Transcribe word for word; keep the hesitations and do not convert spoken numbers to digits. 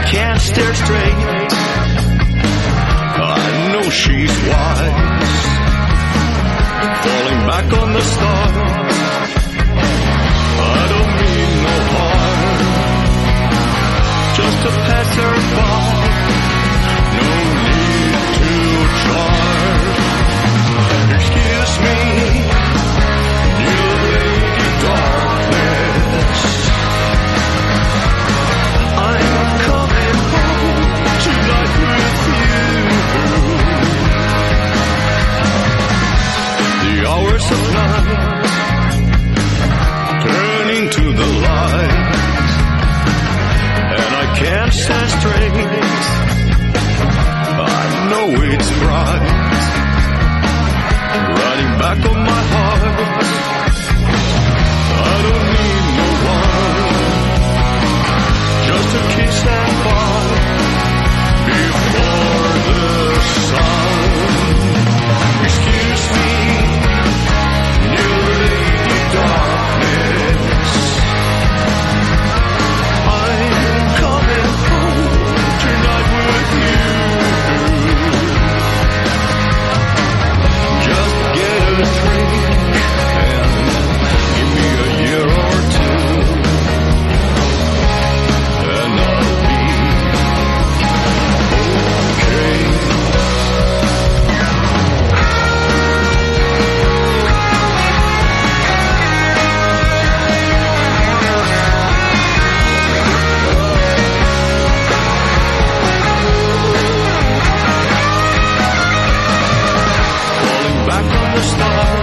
can't stare straight. I know she's wise, falling back on the stars. I don't mean no harm, just to pass her by. No need to charm. Excuse me, you lady darkness, I'm coming home tonight with you. The hours of night turning to the light, and I can't stand straight. I know it's right, riding back on my heart. I don't need no one, just a kiss and part before the sun. Excuse me, new lady darkness, I'm coming home tonight with you. Just get a drink and give me a year or two, and I'll be okay. Falling back on the stars.